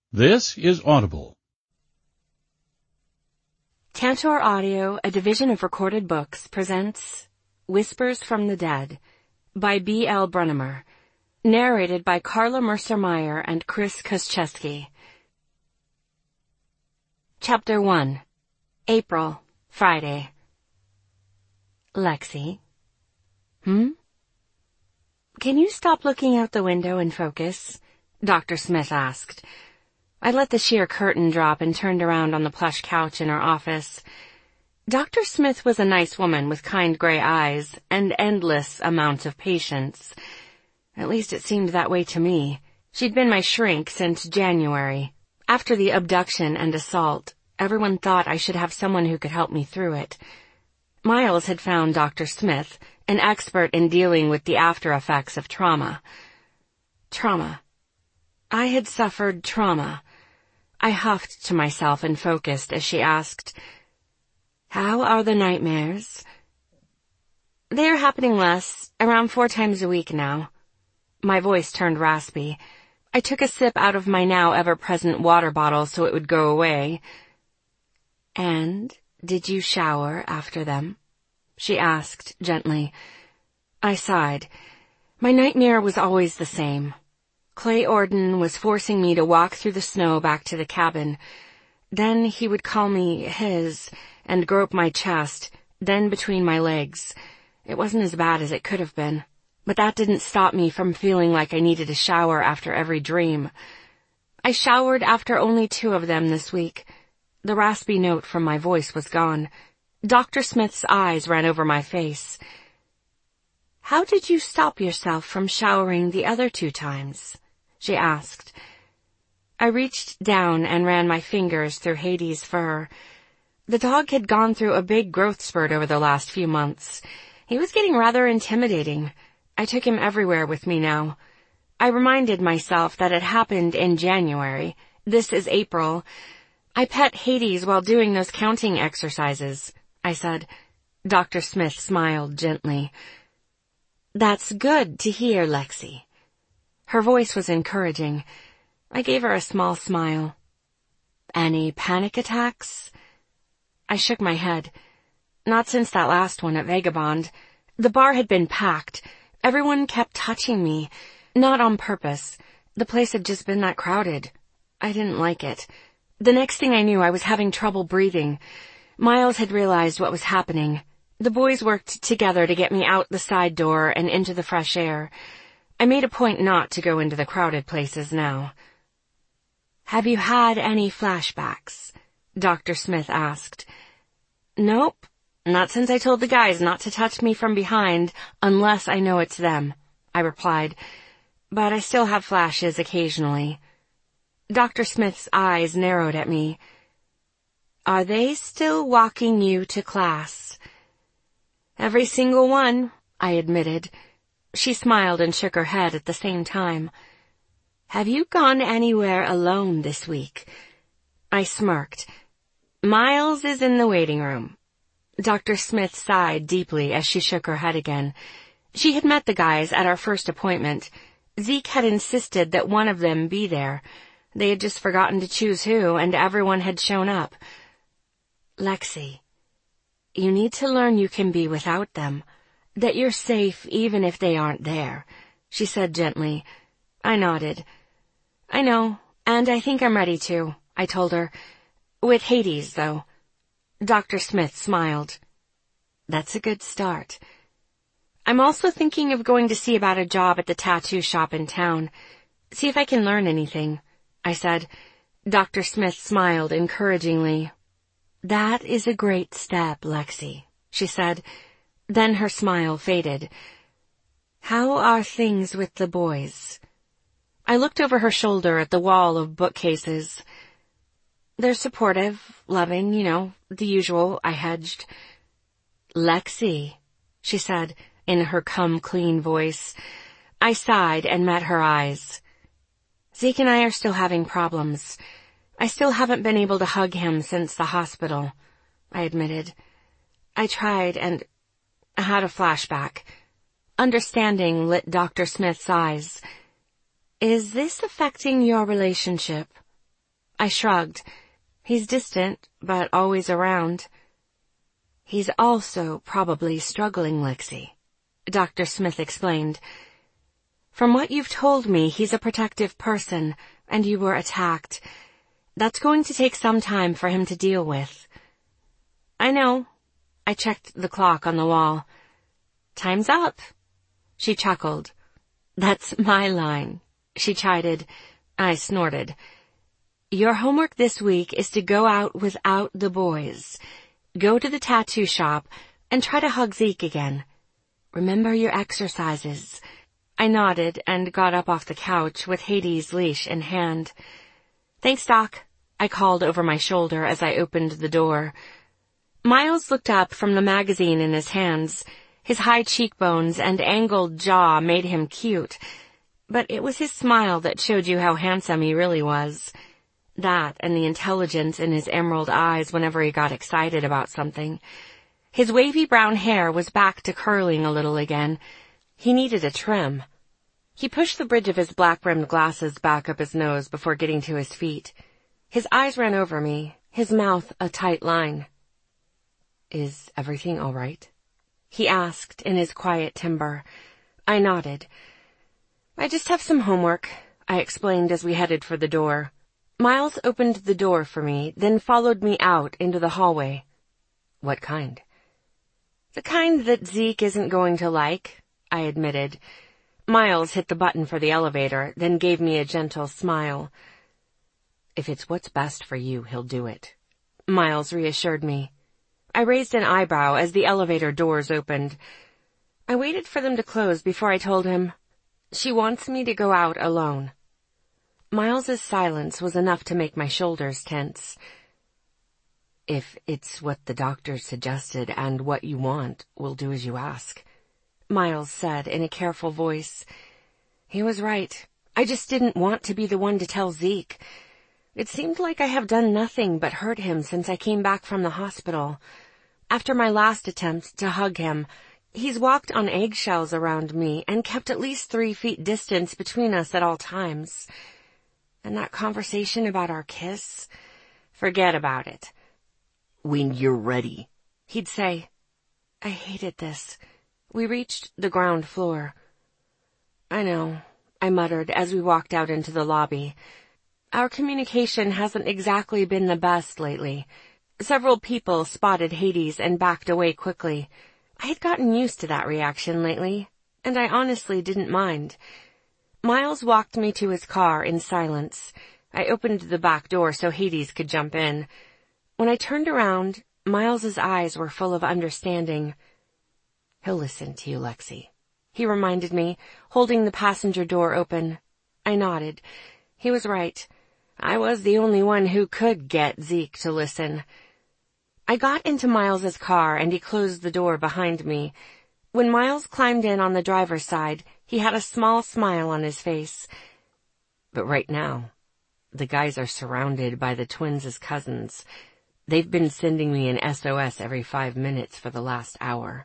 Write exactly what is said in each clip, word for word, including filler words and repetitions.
This is Audible. Tantor Audio, a division of Recorded Books, presents Whispers from the Dead by B L Brunnemer, narrated by Carla Mercer-Meyer and Chris Koscheski. Chapter one. April, Friday. Lexi. Hmm? Can you stop looking out the window and focus? Doctor Smith asked. I let the sheer curtain drop and turned around on the plush couch in our office. Doctor Smith was a nice woman with kind gray eyes and endless amounts of patience. At least it seemed that way to me. She'd been my shrink since January. After the abduction and assault, everyone thought I should have someone who could help me through it. Miles had found Doctor Smith, an expert in dealing with the after effects of trauma. Trauma. I had suffered trauma. I huffed to myself and focused as she asked, How are the nightmares? They are happening less, around four times a week now. My voice turned raspy. I took a sip out of my now ever-present water bottle so it would go away. And did you shower after them? She asked gently. I sighed. My nightmare was always the same. Clay Orden was forcing me to walk through the snow back to the cabin. Then he would call me his and grope my chest, then between my legs. It wasn't as bad as it could have been, but that didn't stop me from feeling like I needed a shower after every dream. I showered after only two of them this week. The raspy note from my voice was gone. Doctor Smith's eyes ran over my face. How did you stop yourself from showering the other two times? She asked. I reached down and ran my fingers through Hades' fur. The dog had gone through a big growth spurt over the last few months. He was getting rather intimidating. I took him everywhere with me now. I reminded myself that it happened in January. This is April. I pet Hades while doing those counting exercises, I said. Doctor Smith smiled gently. That's good to hear, Lexi. Her voice was encouraging. I gave her a small smile. Any panic attacks? I shook my head. Not since that last one at Vagabond. The bar had been packed. Everyone kept touching me. Not on purpose. The place had just been that crowded. I didn't like it. The next thing I knew, I was having trouble breathing. Miles had realized what was happening. The boys worked together to get me out the side door and into the fresh air. I made a point not to go into the crowded places now. Have you had any flashbacks? Doctor Smith asked. Nope, not since I told the guys not to touch me from behind unless I know it's them, I replied. But I still have flashes occasionally. Doctor Smith's eyes narrowed at me. Are they still walking you to class? Every single one, I admitted. She smiled and shook her head at the same time. Have you gone anywhere alone this week? I smirked. Miles is in the waiting room. Doctor Smith sighed deeply as she shook her head again. She had met the guys at our first appointment. Zeke had insisted that one of them be there. They had just forgotten to choose who, and everyone had shown up. Lexi, you need to learn you can be without them. That you're safe even if they aren't there, she said gently. I nodded. I know, and I think I'm ready to, I told her. With Hades, though. Doctor Smith smiled. That's a good start. I'm also thinking of going to see about a job at the tattoo shop in town. See if I can learn anything, I said. Doctor Smith smiled encouragingly. That is a great step, Lexi, she said. Then her smile faded. How are things with the boys? I looked over her shoulder at the wall of bookcases. They're supportive, loving, you know, the usual, I hedged. Lexi, she said in her come-clean voice. I sighed and met her eyes. Zeke and I are still having problems. I still haven't been able to hug him since the hospital, I admitted. I tried and I had a flashback. Understanding lit Doctor Smith's eyes. Is this affecting your relationship? I shrugged. He's distant, but always around. He's also probably struggling, Lexi, Doctor Smith explained. From what you've told me, he's a protective person, and you were attacked. That's going to take some time for him to deal with. I know. I checked the clock on the wall. Time's up. She chuckled. That's my line, she chided. I snorted. Your homework this week is to go out without the boys. Go to the tattoo shop and try to hug Zeke again. Remember your exercises. I nodded and got up off the couch with Hades' leash in hand. Thanks, Doc, I called over my shoulder as I opened the door. Miles looked up from the magazine in his hands. His high cheekbones and angled jaw made him cute, but it was his smile that showed you how handsome he really was. That and the intelligence in his emerald eyes whenever he got excited about something. His wavy brown hair was back to curling a little again. He needed a trim. He pushed the bridge of his black-rimmed glasses back up his nose before getting to his feet. His eyes ran over me, his mouth a tight line. Is everything all right? He asked in his quiet timbre. I nodded. I just have some homework, I explained as we headed for the door. Miles opened the door for me, then followed me out into the hallway. What kind? The kind that Zeke isn't going to like, I admitted. Miles hit the button for the elevator, then gave me a gentle smile. If it's what's best for you, he'll do it. Miles reassured me. I raised an eyebrow as the elevator doors opened. I waited for them to close before I told him, she wants me to go out alone. Miles's silence was enough to make my shoulders tense. If it's what the doctor suggested and what you want, we'll do as you ask, Miles said in a careful voice. He was right. I just didn't want to be the one to tell Zeke. It seemed like I have done nothing but hurt him since I came back from the hospital. After my last attempt to hug him, he's walked on eggshells around me and kept at least three feet distance between us at all times. And that conversation about our kiss? Forget about it. When you're ready, he'd say. I hated this. We reached the ground floor. I know, I muttered as we walked out into the lobby. Our communication hasn't exactly been the best lately. Several people spotted Hades and backed away quickly. I had gotten used to that reaction lately, and I honestly didn't mind. Miles walked me to his car in silence. I opened the back door so Hades could jump in. When I turned around, Miles's eyes were full of understanding. He'll listen to you, Lexi, he reminded me, holding the passenger door open. I nodded. He was right. I was the only one who could get Zeke to listen. I got into Miles's car and he closed the door behind me. When Miles climbed in on the driver's side, he had a small smile on his face. But right now, the guys are surrounded by the twins' cousins. They've been sending me an S O S every five minutes for the last hour.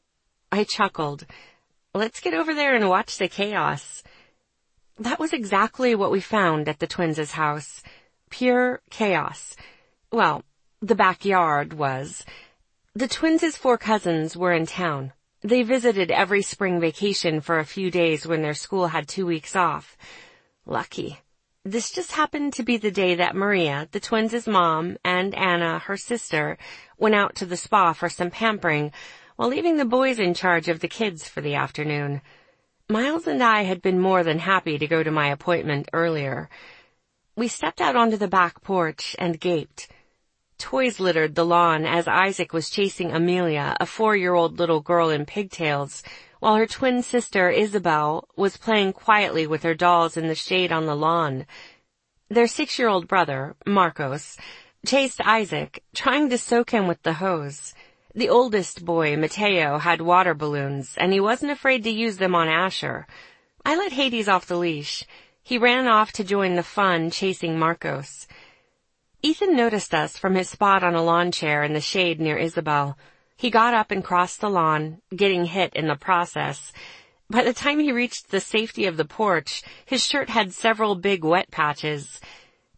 I chuckled. Let's get over there and watch the chaos. That was exactly what we found at the twins' house. Pure chaos. Well, the backyard was. The twins' four cousins were in town. They visited every spring vacation for a few days when their school had two weeks off. Lucky. This just happened to be the day that Maria, the twins' mom, and Anna, her sister, went out to the spa for some pampering, while leaving the boys in charge of the kids for the afternoon. Miles and I had been more than happy to go to my appointment earlier. We stepped out onto the back porch and gaped. Toys littered the lawn as Isaac was chasing Amelia, a four-year-old little girl in pigtails, while her twin sister, Isabel, was playing quietly with her dolls in the shade on the lawn. Their six-year-old brother, Marcos, chased Isaac, trying to soak him with the hose. The oldest boy, Mateo, had water balloons, and he wasn't afraid to use them on Asher. I let Hades off the leash. He ran off to join the fun chasing Marcos. Ethan noticed us from his spot on a lawn chair in the shade near Isabel. He got up and crossed the lawn, getting hit in the process. By the time he reached the safety of the porch, his shirt had several big wet patches.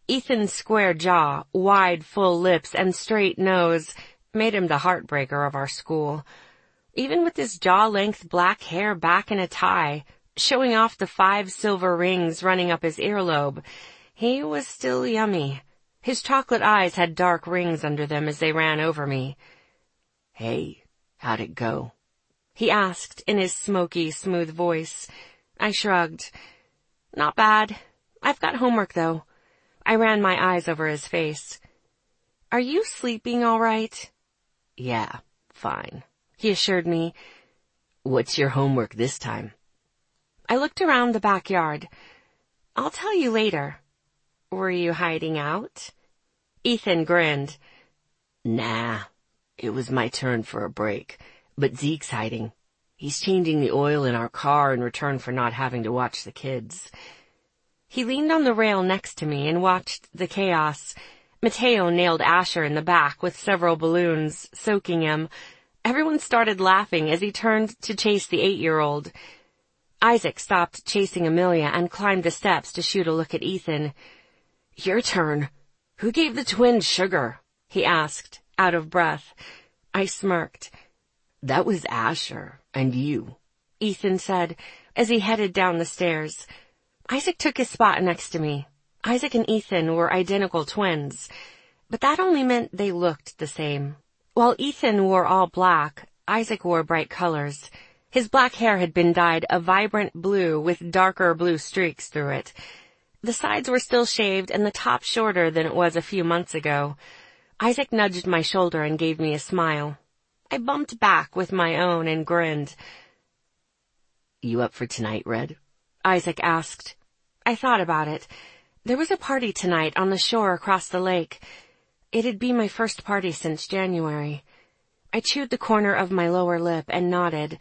Ethan's square jaw, wide, full lips, and straight nose made him the heartbreaker of our school. Even with his jaw-length black hair back in a tie, showing off the five silver rings running up his earlobe, he was still yummy. His chocolate eyes had dark rings under them as they ran over me. "Hey, how'd it go?" he asked in his smoky, smooth voice. I shrugged. "Not bad. I've got homework, though." I ran my eyes over his face. "Are you sleeping all right?" "Yeah, fine," he assured me. "What's your homework this time?" I looked around the backyard. "I'll tell you later." "Were you hiding out?" Ethan grinned. "Nah, it was my turn for a break, but Zeke's hiding. He's changing the oil in our car in return for not having to watch the kids." He leaned on the rail next to me and watched the chaos. Mateo nailed Asher in the back with several balloons, soaking him. Everyone started laughing as he turned to chase the eight-year-old. Isaac stopped chasing Amelia and climbed the steps to shoot a look at Ethan. "Your turn. Who gave the twins sugar?" he asked, out of breath. I smirked. "That was Asher and you," Ethan said as he headed down the stairs. Isaac took his spot next to me. Isaac and Ethan were identical twins, but that only meant they looked the same. While Ethan wore all black, Isaac wore bright colors. His black hair had been dyed a vibrant blue with darker blue streaks through it. The sides were still shaved and the top shorter than it was a few months ago. Isaac nudged my shoulder and gave me a smile. I bumped back with my own and grinned. "You up for tonight, Red?" Isaac asked. I thought about it. There was a party tonight on the shore across the lake. It'd be my first party since January. I chewed the corner of my lower lip and nodded.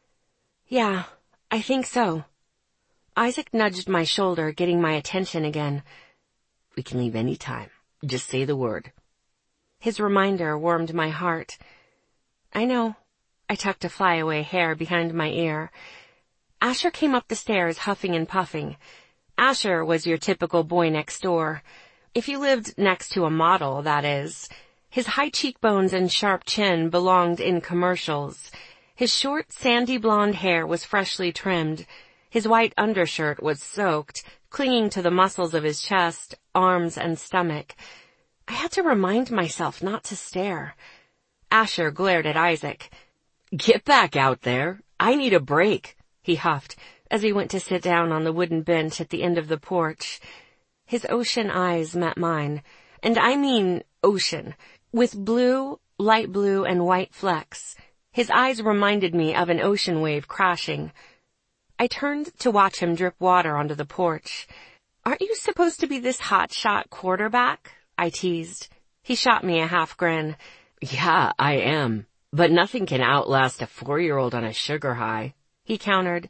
"Yeah, I think so." Isaac nudged my shoulder, getting my attention again. "We can leave any time. Just say the word." His reminder warmed my heart. "I know." I tucked a flyaway hair behind my ear. Asher came up the stairs huffing and puffing. Asher was your typical boy next door. If you lived next to a model, that is. His high cheekbones and sharp chin belonged in commercials. His short, sandy blonde hair was freshly trimmed. His white undershirt was soaked, clinging to the muscles of his chest, arms, and stomach. I had to remind myself not to stare. Asher glared at Isaac. "Get back out there. I need a break," he huffed as he went to sit down on the wooden bench at the end of the porch. His ocean eyes met mine, and I mean ocean, with blue, light blue, and white flecks. His eyes reminded me of an ocean wave crashing. I turned to watch him drip water onto the porch. "Aren't you supposed to be this hotshot quarterback?" I teased. He shot me a half grin. "Yeah, I am. But nothing can outlast a four-year-old on a sugar high," he countered.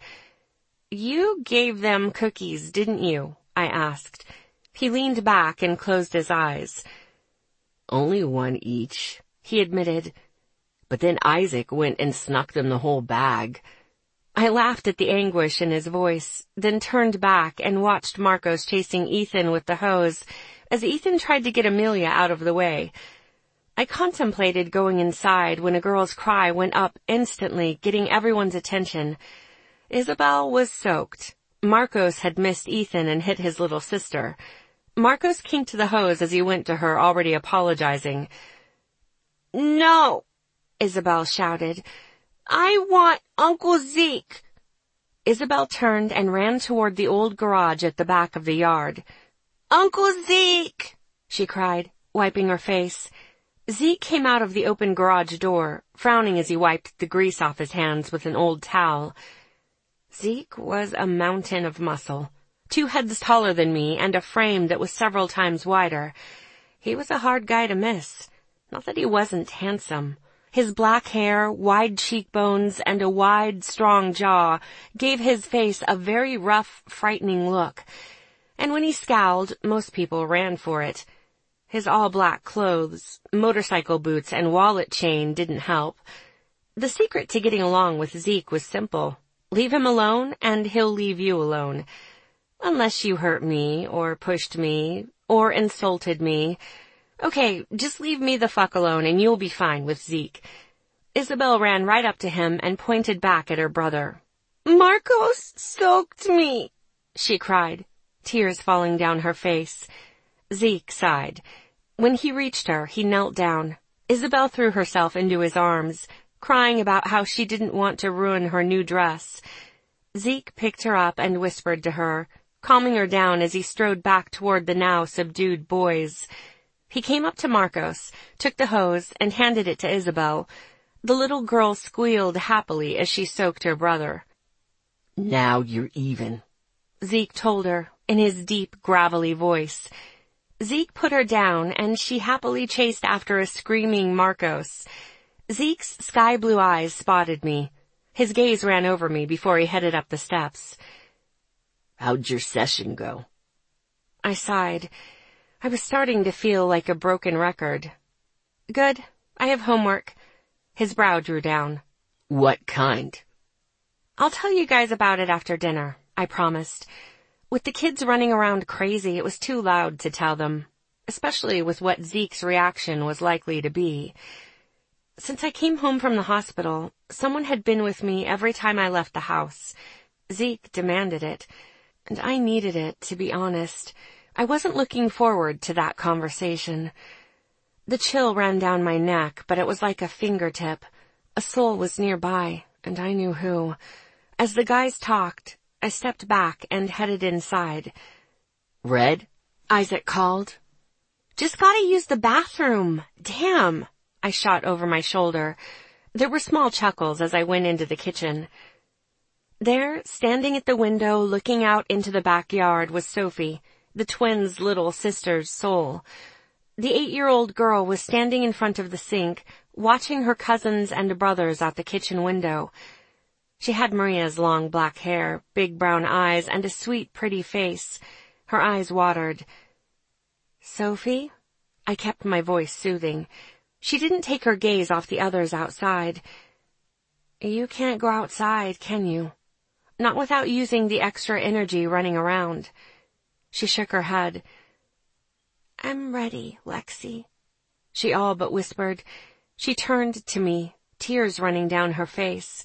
"You gave them cookies, didn't you?" I asked. He leaned back and closed his eyes. "Only one each," he admitted. "But then Isaac went and snuck them the whole bag." I laughed at the anguish in his voice, then turned back and watched Marcos chasing Ethan with the hose as Ethan tried to get Amelia out of the way. I contemplated going inside when a girl's cry went up instantly, getting everyone's attention. Isabel was soaked. Marcos had missed Ethan and hit his little sister. Marcos kinked the hose as he went to her, already apologizing. "No," Isabel shouted. "I want Uncle Zeke." Isabel turned and ran toward the old garage at the back of the yard. "Uncle Zeke!" she cried, wiping her face. Zeke came out of the open garage door, frowning as he wiped the grease off his hands with an old towel. Zeke was a mountain of muscle, two heads taller than me and a frame that was several times wider. He was a hard guy to miss. Not that he wasn't handsome. His black hair, wide cheekbones, and a wide, strong jaw gave his face a very rough, frightening look. And when he scowled, most people ran for it. His all-black clothes, motorcycle boots, and wallet chain didn't help. The secret to getting along with Zeke was simple. Leave him alone, and he'll leave you alone. Unless you hurt me, or pushed me, or insulted me. Okay, just leave me the fuck alone and you'll be fine with Zeke. Isabel ran right up to him and pointed back at her brother. Marcos soaked me, she cried, tears falling down her face. Zeke sighed. When he reached her, he knelt down. Isabel threw herself into his arms, crying about how she didn't want to ruin her new dress. Zeke picked her up and whispered to her, calming her down as he strode back toward the now subdued boys. He came up to Marcos, took the hose, and handed it to Isabel. The little girl squealed happily as she soaked her brother. Now you're even, Zeke told her in his deep, gravelly voice. Zeke put her down, and she happily chased after a screaming Marcos. Zeke's sky-blue eyes spotted me. His gaze ran over me before he headed up the steps. How'd your session go? I sighed. I was starting to feel like a broken record. Good. I have homework. His brow drew down. What kind? I'll tell you guys about it after dinner, I promised. With the kids running around crazy, it was too loud to tell them, especially with what Zeke's reaction was likely to be. Since I came home from the hospital, someone had been with me every time I left the house. Zeke demanded it, and I needed it, to be honest. I wasn't looking forward to that conversation. The chill ran down my neck, but it was like a fingertip. A soul was nearby, and I knew who. As the guys talked, I stepped back and headed inside. Red? Isaac called. Just gotta use the bathroom. Damn! I shot over my shoulder. There were small chuckles as I went into the kitchen. There, standing at the window looking out into the backyard, was Sophie, the twins' little sister's soul. The eight-year-old girl was standing in front of the sink, watching her cousins and brothers out the kitchen window. She had Maria's long black hair, big brown eyes, and a sweet, pretty face. Her eyes watered. Sophie? I kept my voice soothing. She didn't take her gaze off the others outside. You can't go outside, can you? Not without using the extra energy running around. She shook her head. I'm ready, Lexi, she all but whispered. She turned to me, tears running down her face.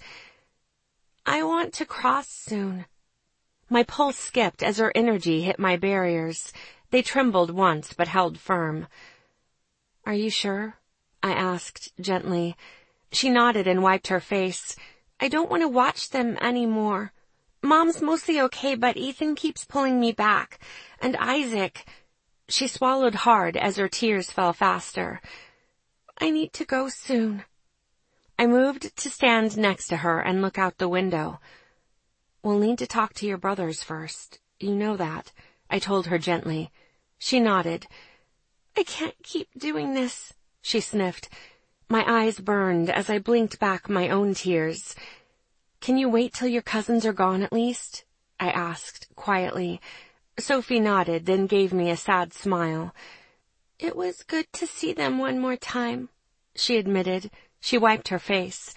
I want to cross soon. My pulse skipped as her energy hit my barriers. They trembled once but held firm. Are you sure? I asked gently. She nodded and wiped her face. I don't want to watch them anymore. Mom's mostly okay, but Ethan keeps pulling me back. And Isaac... She swallowed hard as her tears fell faster. I need to go soon. I moved to stand next to her and look out the window. We'll need to talk to your brothers first. You know that, I told her gently. She nodded. I can't keep doing this, she sniffed. My eyes burned as I blinked back my own tears. Can you wait till your cousins are gone at least? I asked quietly. Sophie nodded, then gave me a sad smile. It was good to see them one more time, she admitted. She wiped her face.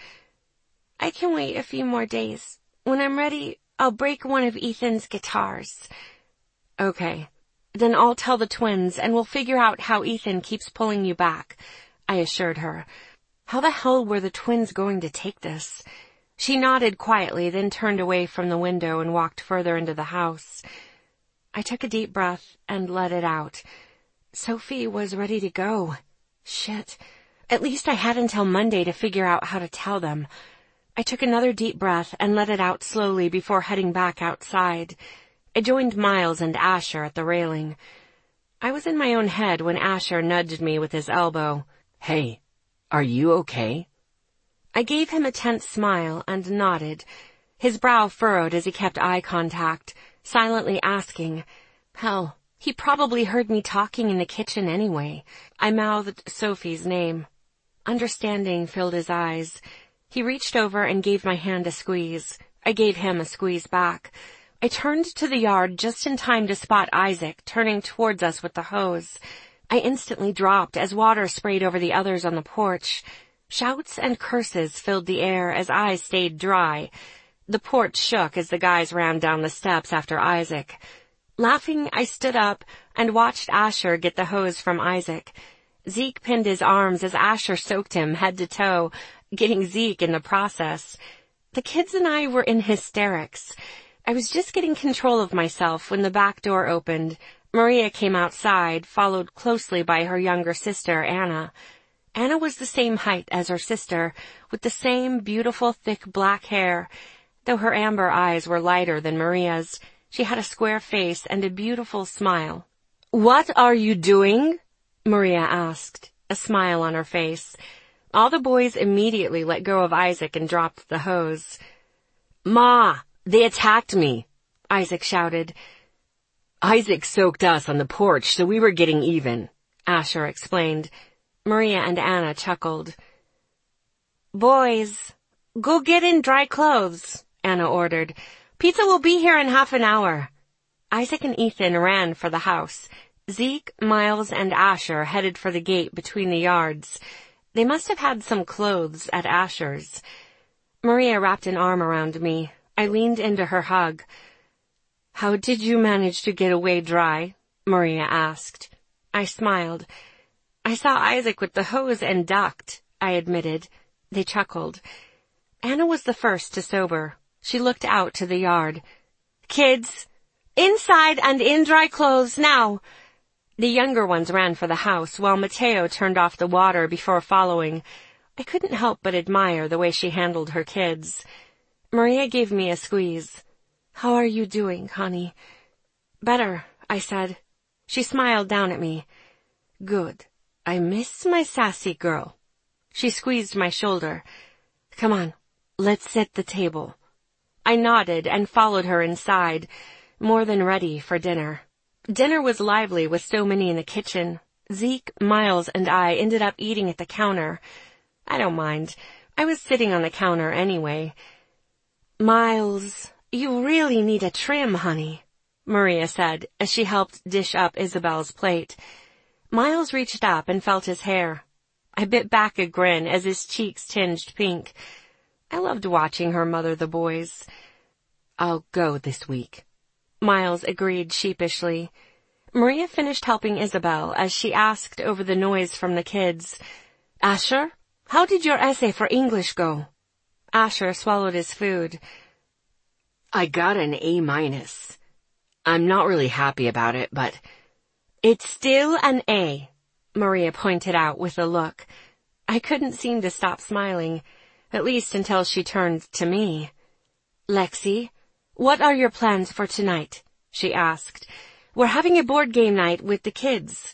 I can wait a few more days. When I'm ready, I'll break one of Ethan's guitars. Okay. Then I'll tell the twins and we'll figure out how Ethan keeps pulling you back, I assured her. How the hell were the twins going to take this? She nodded quietly, then turned away from the window and walked further into the house. I took a deep breath and let it out. Sophie was ready to go. Shit. At least I had until Monday to figure out how to tell them. I took another deep breath and let it out slowly before heading back outside. I joined Miles and Asher at the railing. I was in my own head when Asher nudged me with his elbow. Hey, are you okay? I gave him a tense smile and nodded. His brow furrowed as he kept eye contact, silently asking, hell, he probably heard me talking in the kitchen anyway. I mouthed Sophie's name. Understanding filled his eyes. He reached over and gave my hand a squeeze. I gave him a squeeze back. I turned to the yard just in time to spot Isaac turning towards us with the hose. I instantly dropped as water sprayed over the others on the porch. Shouts and curses filled the air as I stayed dry. The porch shook as the guys ran down the steps after Isaac. Laughing, I stood up and watched Asher get the hose from Isaac. Zeke pinned his arms as Asher soaked him head to toe, getting Zeke in the process. The kids and I were in hysterics. I was just getting control of myself when the back door opened. Maria came outside, followed closely by her younger sister, Anna. Anna was the same height as her sister, with the same beautiful thick black hair. Though her amber eyes were lighter than Maria's, she had a square face and a beautiful smile. "What are you doing?" Maria asked, a smile on her face. All the boys immediately let go of Isaac and dropped the hose. "Ma, they attacked me," Isaac shouted. "Isaac soaked us on the porch, so we were getting even," Asher explained. Maria and Anna chuckled. "Boys, go get in dry clothes," Anna ordered. "Pizza will be here in half an hour." Isaac and Ethan ran for the house. Zeke, Miles, and Asher headed for the gate between the yards. They must have had some clothes at Asher's. Maria wrapped an arm around me. I leaned into her hug. "How did you manage to get away dry?" Maria asked. I smiled. "I saw Isaac with the hose and ducked," I admitted. They chuckled. Anna was the first to sober. She looked out to the yard. "Kids, inside and in dry clothes now." The younger ones ran for the house, while Mateo turned off the water before following. I couldn't help but admire the way she handled her kids. Maria gave me a squeeze. "How are you doing, honey?" "Better," I said. She smiled down at me. "Good. I miss my sassy girl." She squeezed my shoulder. "Come on, let's set the table." I nodded and followed her inside, more than ready for dinner. Dinner was lively with so many in the kitchen. Zeke, Miles, and I ended up eating at the counter. I don't mind. I was sitting on the counter anyway. "Miles, you really need a trim, honey," Maria said as she helped dish up Isabel's plate. Miles reached up and felt his hair. I bit back a grin as his cheeks tinged pink. I loved watching her mother the boys. "I'll go this week," Miles agreed sheepishly. Maria finished helping Isabel as she asked over the noise from the kids, "Asher, how did your essay for English go?" Asher swallowed his food. "I got an A minus. I'm not really happy about it, but..." "It's still an A," Maria pointed out with a look. I couldn't seem to stop smiling, at least until she turned to me. "Lexi, what are your plans for tonight?" she asked. "We're having a board game night with the kids."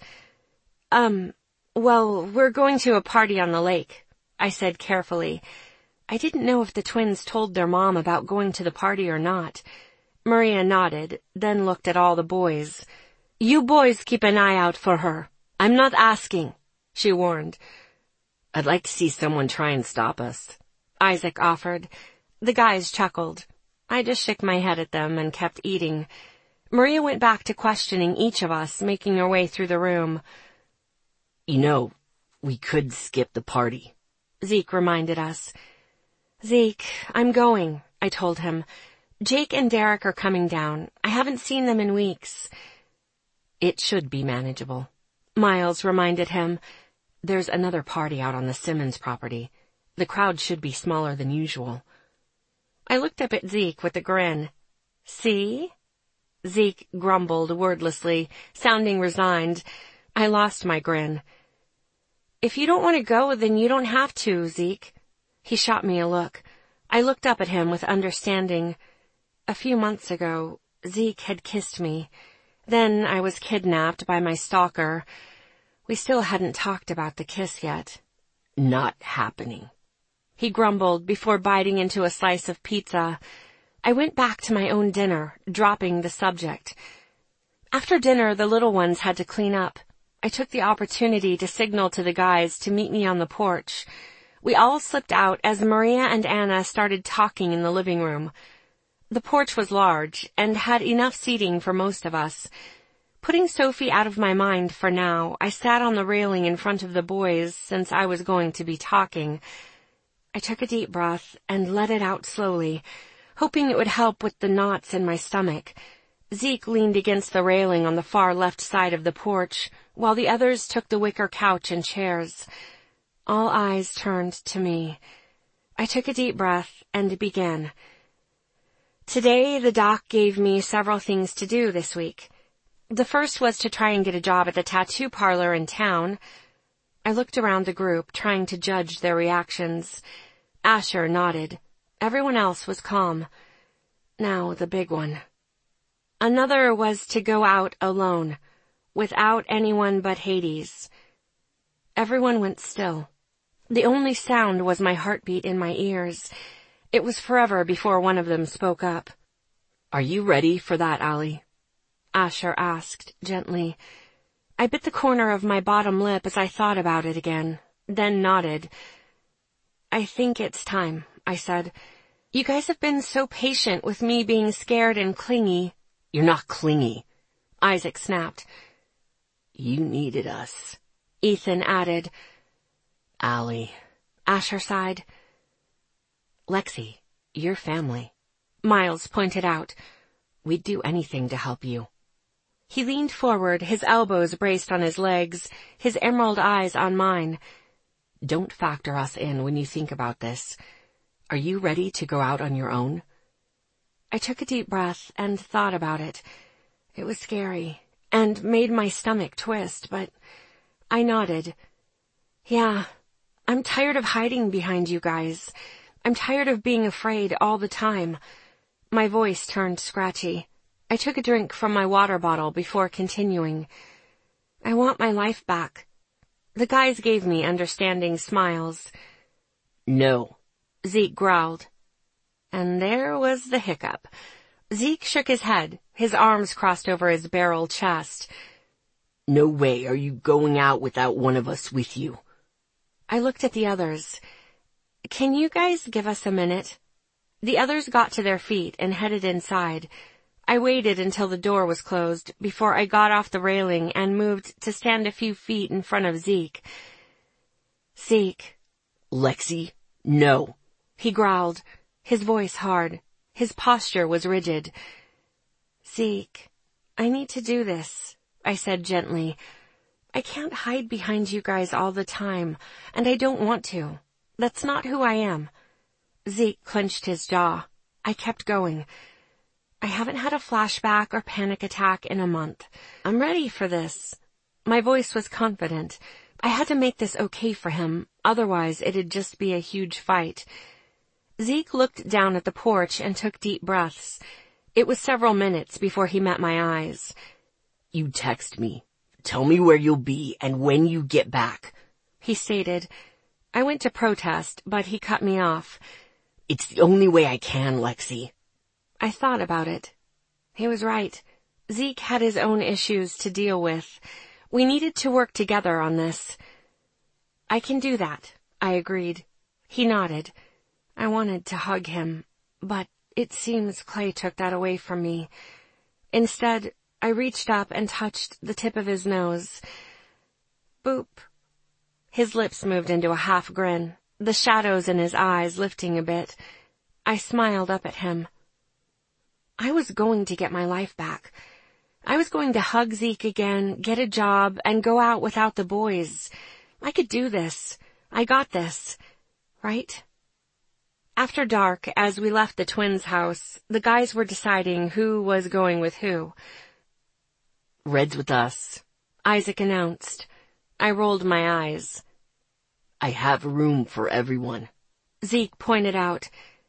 Um, well, we're going to a party on the lake," I said carefully. I didn't know if the twins told their mom about going to the party or not. Maria nodded, then looked at all the boys. "You boys keep an eye out for her. I'm not asking," she warned. "I'd like to see someone try and stop us," Isaac offered. The guys chuckled. I just shook my head at them and kept eating. Maria went back to questioning each of us, making her way through the room. "You know, we could skip the party," Zeke reminded us. "Zeke, I'm going," I told him. "Jake and Derek are coming down. I haven't seen them in weeks." "It should be manageable," Miles reminded him. "There's another party out on the Simmons property. The crowd should be smaller than usual." I looked up at Zeke with a grin. "See?" Zeke grumbled wordlessly, sounding resigned. I lost my grin. "If you don't want to go, then you don't have to, Zeke." He shot me a look. I looked up at him with understanding. A few months ago, Zeke had kissed me. Then I was kidnapped by my stalker. We still hadn't talked about the kiss yet. "Not happening," he grumbled before biting into a slice of pizza. I went back to my own dinner, dropping the subject. After dinner, the little ones had to clean up. I took the opportunity to signal to the guys to meet me on the porch. We all slipped out as Maria and Anna started talking in the living room. The porch was large and had enough seating for most of us. Putting Sophie out of my mind for now, I sat on the railing in front of the boys since I was going to be talking. I took a deep breath and let it out slowly, hoping it would help with the knots in my stomach. Zeke leaned against the railing on the far left side of the porch, while the others took the wicker couch and chairs. All eyes turned to me. I took a deep breath and began. Today, the doc gave me several things to do this week. The first was to try and get a job at the tattoo parlor in town. I looked around the group, trying to judge their reactions. Asher nodded. Everyone else was calm. Now the big one. Another was to go out alone, without anyone but Hades. Everyone went still. The only sound was my heartbeat in my ears. It was forever before one of them spoke up. "Are you ready for that, Allie?" Asher asked gently. I bit the corner of my bottom lip as I thought about it again, then nodded. "I think it's time," I said. "You guys have been so patient with me being scared and clingy." "You're not clingy," Isaac snapped. "You needed us," Ethan added. "Allie," Asher sighed. "Lexi, you're family," Miles pointed out. "We'd do anything to help you." He leaned forward, his elbows braced on his legs, his emerald eyes on mine. "Don't factor us in when you think about this. Are you ready to go out on your own?" I took a deep breath and thought about it. It was scary and made my stomach twist, but I nodded. "Yeah, I'm tired of hiding behind you guys. I'm tired of being afraid all the time." My voice turned scratchy. I took a drink from my water bottle before continuing. "I want my life back." The guys gave me understanding smiles. "No," Zeke growled. And there was the hiccup. Zeke shook his head, his arms crossed over his barrel chest. "No way are you going out without one of us with you." I looked at the others. "Can you guys give us a minute?" The others got to their feet and headed inside. I waited until the door was closed before I got off the railing and moved to stand a few feet in front of Zeke. "Zeke." "Lexi, no," he growled, his voice hard. His posture was rigid. "Zeke, I need to do this," I said gently. "I can't hide behind you guys all the time, and I don't want to. That's not who I am." Zeke clenched his jaw. I kept going. "I haven't had a flashback or panic attack in a month. I'm ready for this." My voice was confident. I had to make this okay for him, otherwise it'd just be a huge fight. Zeke looked down at the porch and took deep breaths. It was several minutes before he met my eyes. "You text me. Tell me where you'll be and when you get back," he stated. I went to protest, but he cut me off. "It's the only way I can, Lexi." I thought about it. He was right. Zeke had his own issues to deal with. We needed to work together on this. "I can do that," I agreed. He nodded. I wanted to hug him, but it seems Clay took that away from me. Instead, I reached up and touched the tip of his nose. Boop. His lips moved into a half grin, the shadows in his eyes lifting a bit. I smiled up at him. I was going to get my life back. I was going to hug Zeke again, get a job, and go out without the boys. I could do this. I got this. Right? After dark, as we left the twins' house, the guys were deciding who was going with who. "Red's with us," Isaac announced. I rolled my eyes. "I have room for everyone," Zeke pointed out.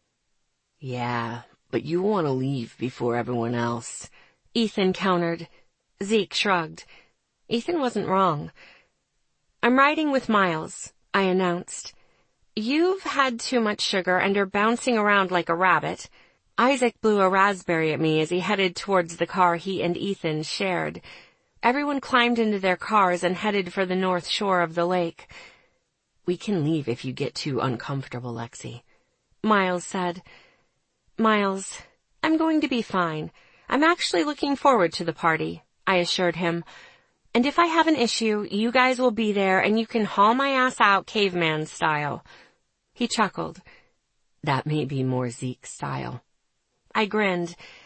"Yeah, but you want to leave before everyone else," Ethan countered. Zeke shrugged. Ethan wasn't wrong. "I'm riding with Miles," I announced. "You've had too much sugar and are bouncing around like a rabbit." Isaac blew a raspberry at me as he headed towards the car he and Ethan shared. Everyone climbed into their cars and headed for the north shore of the lake. "We can leave if you get too uncomfortable, Lexi," Miles said. "Miles, I'm going to be fine. I'm actually looking forward to the party," I assured him. "And if I have an issue, you guys will be there and you can haul my ass out caveman style." He chuckled. "That may be more Zeke style." I grinned.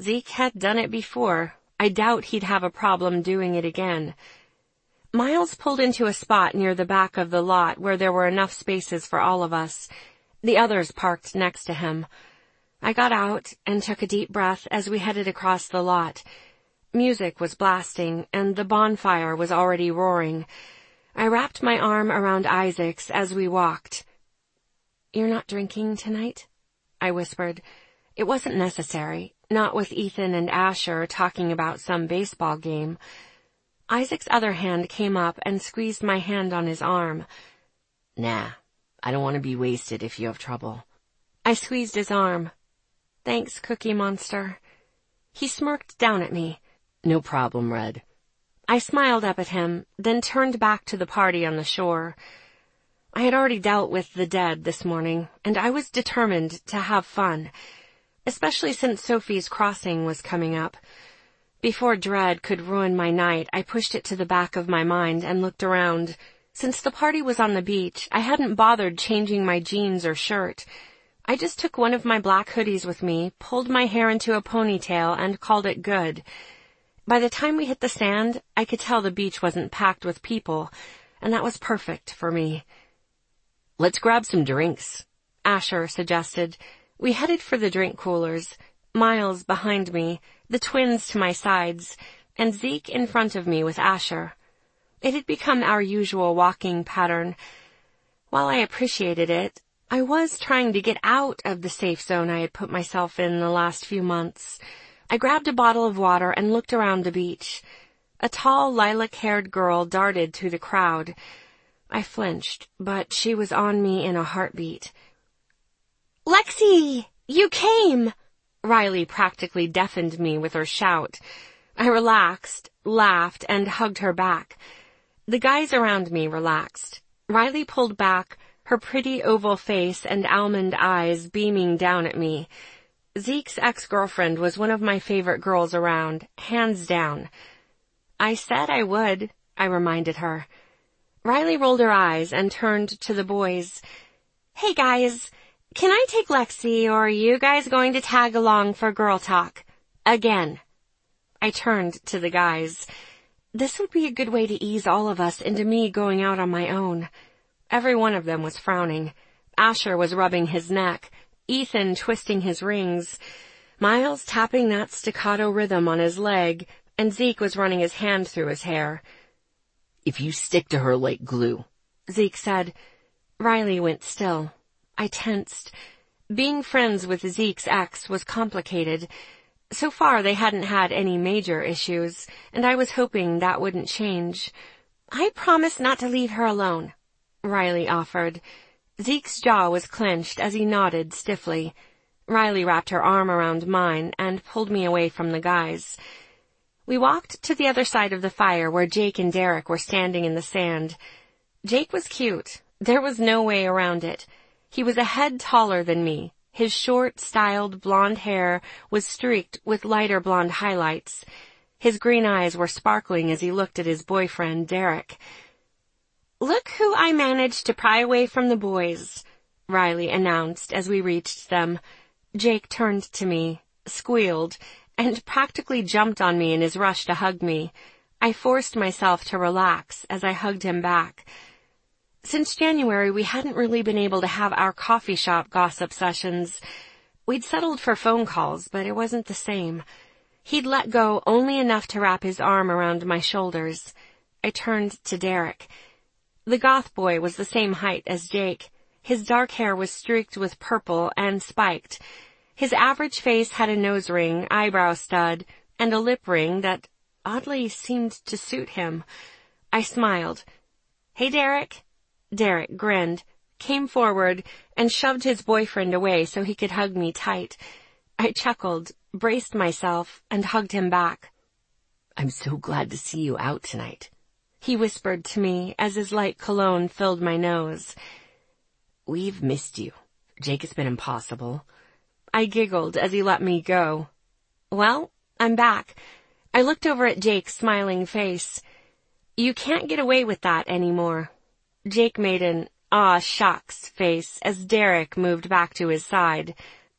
Zeke had done it before. I doubt he'd have a problem doing it again. Miles pulled into a spot near the back of the lot where there were enough spaces for all of us. The others parked next to him. I got out and took a deep breath as we headed across the lot. Music was blasting, and the bonfire was already roaring. I wrapped my arm around Isaac's as we walked. "You're not drinking tonight?" I whispered. It wasn't necessary, not with Ethan and Asher talking about some baseball game. Isaac's other hand came up and squeezed my hand on his arm. "Nah, I don't want to be wasted if you have trouble." I squeezed his arm. "Thanks, Cookie Monster." He smirked down at me. "No problem, Red." I smiled up at him, then turned back to the party on the shore. I had already dealt with the dead this morning, and I was determined to have fun, especially since Sophie's Crossing was coming up. Before dread could ruin my night, I pushed it to the back of my mind and looked around. Since the party was on the beach, I hadn't bothered changing my jeans or shirt. I just took one of my black hoodies with me, pulled my hair into a ponytail, and called it good. By the time we hit the sand, I could tell the beach wasn't packed with people, and that was perfect for me. "Let's grab some drinks," Asher suggested. We headed for the drink coolers. Miles behind me, the twins to my sides, and Zeke in front of me with Asher. It had become our usual walking pattern. While I appreciated it, I was trying to get out of the safe zone I had put myself in the last few months. I grabbed a bottle of water and looked around the beach. A tall, lilac-haired girl darted through the crowd. I flinched, but she was on me in a heartbeat. "Lexi! You came!" Riley practically deafened me with her shout. I relaxed, laughed, and hugged her back. The guys around me relaxed. Riley pulled back, her pretty oval face and almond eyes beaming down at me. Zeke's ex-girlfriend was one of my favorite girls around, hands down. "I said I would," I reminded her. Riley rolled her eyes and turned to the boys. "Hey guys, can I take Lexi, or are you guys going to tag along for girl talk? Again." I turned to the guys. This would be a good way to ease all of us into me going out on my own. Every one of them was frowning. Asher was rubbing his neck, Ethan twisting his rings, Miles tapping that staccato rhythm on his leg, and Zeke was running his hand through his hair. "If you stick to her like glue," Zeke said. Riley went still. I tensed. Being friends with Zeke's ex was complicated. So far they hadn't had any major issues, and I was hoping that wouldn't change. "I promise not to leave her alone," Riley offered. Zeke's jaw was clenched as he nodded stiffly. Riley wrapped her arm around mine and pulled me away from the guys. We walked to the other side of the fire where Jake and Derek were standing in the sand. Jake was cute. There was no way around it. He was a head taller than me. His short, styled blonde hair was streaked with lighter blonde highlights. His green eyes were sparkling as he looked at his boyfriend, Derek. "Look who I managed to pry away from the boys," Riley announced as we reached them. Jake turned to me, squealed, and practically jumped on me in his rush to hug me. I forced myself to relax as I hugged him back. Since January, we hadn't really been able to have our coffee shop gossip sessions. We'd settled for phone calls, but it wasn't the same. He'd let go only enough to wrap his arm around my shoulders. I turned to Derek. The goth boy was the same height as Jake. His dark hair was streaked with purple and spiked. His average face had a nose ring, eyebrow stud, and a lip ring that oddly seemed to suit him. I smiled. "Hey, Derek." Derek grinned, came forward, and shoved his boyfriend away so he could hug me tight. I chuckled, braced myself, and hugged him back. "I'm so glad to see you out tonight," he whispered to me as his light cologne filled my nose. "We've missed you. Jake has been impossible." I giggled as he let me go. "Well, I'm back." I looked over at Jake's smiling face. "You can't get away with that anymore." Jake made an aw shucks face as Derek moved back to his side.